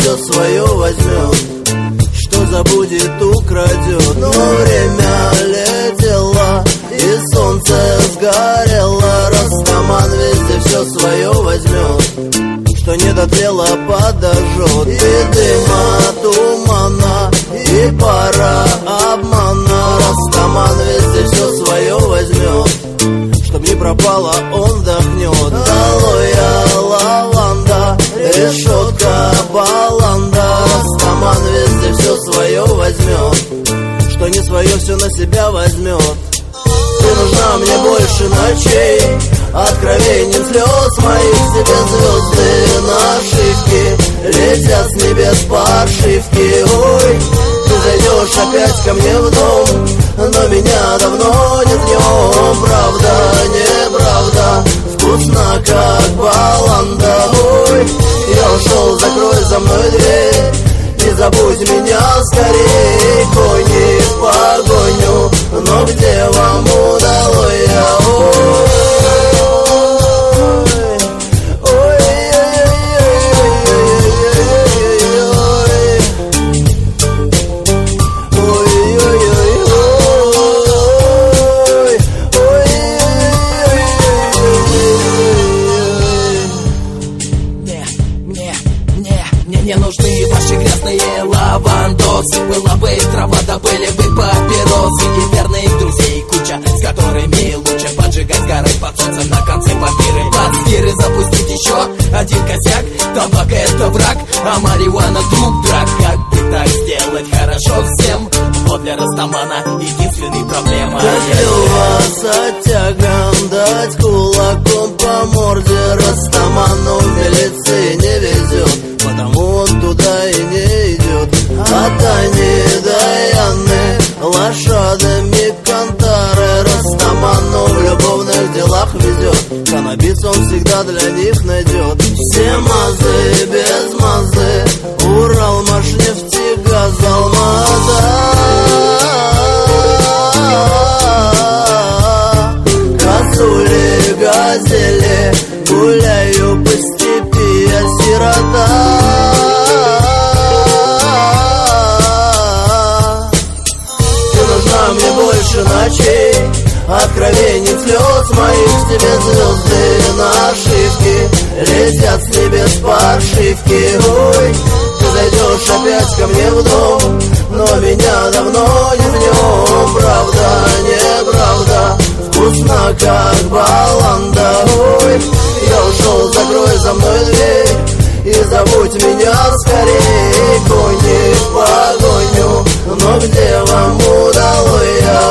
все свое возьмет, что забудет, украдет. Но время летело, и солнце сгорело. Растаман везде все свое возьмет, что не дотлело, подожжет. И дыма, тумана, и пара обмана. Растаман везде все свое возьмет, чтоб не пропало, он вдохнет. Алоэ, лаванда, решетка, баланда. Растаман везде все свое возьмет, что не свое все на себя возьмет. Ты нужна мне больше ночей, откровенен слез моих. Тебе звезды нашивки летят с небес паршивки. Ой, ты зайдешь опять ко мне в дом, но меня давно нет днем. Правда, неправда, вкусно как баланда. Ой, я ушел, закрой за мной дверь, не забудь меня скорей. Кони в погоню, но где вам удалось? Мне нужны ваши грязные лавандосы. Была бы их трава, да были бы папиросы. И верных друзей куча, с которыми лучше поджигать горы под солнцем на конце папиры. Под стиры запустить еще один косяк. Табак это враг, а марихуана друг драк. Как бы так сделать хорошо всем? Вот для Растамана единственная проблема. Хотел вас оттягом дать кулаком по морде. Растаману в милиции не везет, потому он туда и не идет. От Ани до Яны лошадами кантары. Растаману в любовных делах везет, канабис он всегда для них найдет. Все мазы без мазы, Урал, Машнефти, газ, Алмаза. Косули, газели, гуляю по степи, я сирота. Ты нужна мне больше ночей, откровенен слез моих. Тебе звезды нашивки летят с небес паршивки. Ой, ты зайдешь опять ко мне в дом, но меня давно не в нем. Правда, неправда, вкусно как баланда. Ой, я ушел, закрой за мной дверь, и забудь меня скорей. Кони в погоню, но где вам удалось?